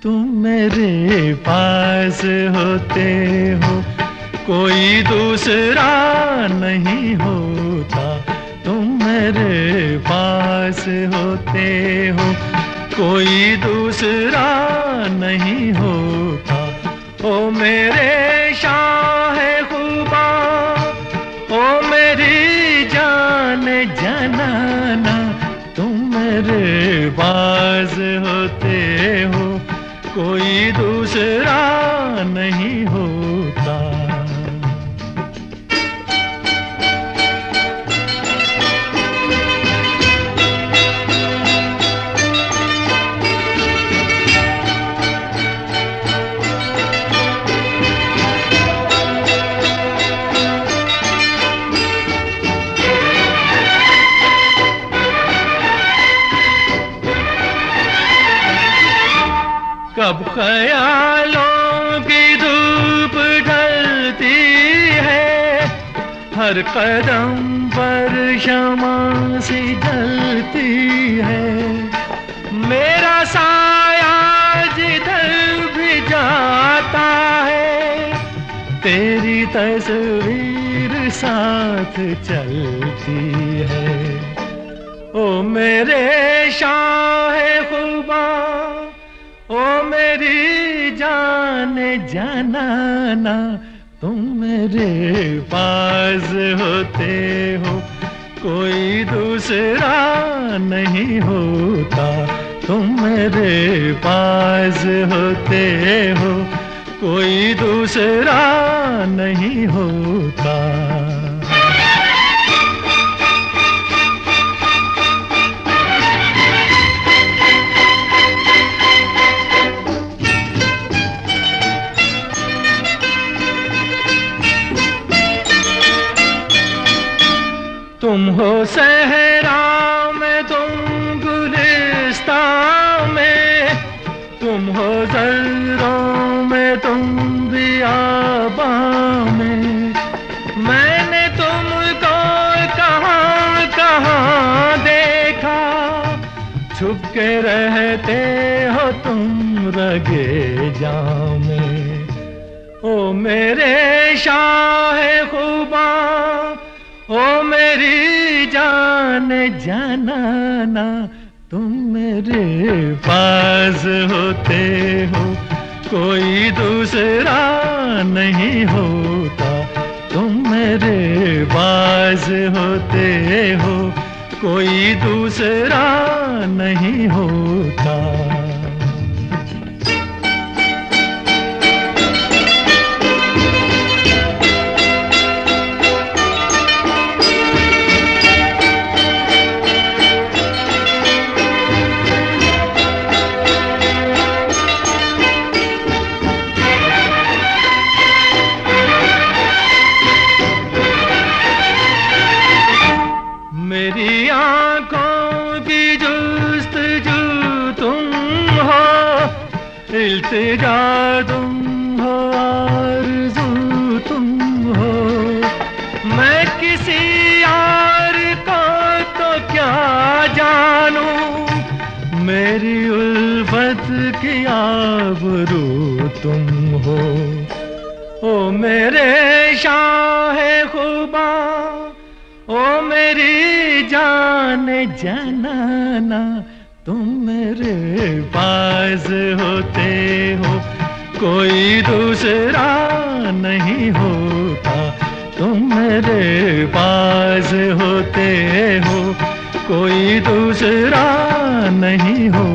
तुम मेरे पास होते हो कोई दूसरा नहीं होता। तुम मेरे पास होते हो कोई दूसरा नहीं होता। ओ मेरे शाह खुबा, ओ मेरी जान जनाना, तुम मेरे पास होते हो कोई दूसरा नहीं होता। कब ख्यालों की धूप ढलती है, हर कदम पर शमा सी जलती है। मेरा साया जिधर भी जाता है, तेरी तस्वीर साथ चलती है। ओ मेरे शाह खुबा, ओ मेरी जान जनाना, तुम मेरे पास होते हो कोई दूसरा नहीं होता। तुम मेरे पास होते हो कोई दूसरा नहीं होता। तुम हो सहरा में, तुम गुलिस्तां में, तुम हो ज़र्रों में, तुम बियाबां में। मैंने तुमको कहाँ कहाँ देखा, छुप के रहते हो तुम रगे जां में। ओ मेरे शाह खुबा, ओ मेरी जान जनाना, तुम मेरे पास होते हो कोई दूसरा नहीं होता। तुम मेरे पास होते हो कोई दूसरा नहीं होता। मेरी आँखों की जुस्तजू तुम हो, इल्तिजा तुम हो, आरज़ू तुम हो। मैं किसी और को तो क्या जानूं, मेरी उल्फत की आबरू तुम हो। ओ मेरे शाह खुबा, ओ मेरी जान जनाना, तुम मेरे पास होते हो कोई दूसरा नहीं होता। तुम मेरे पास होते हो कोई दूसरा नहीं होता।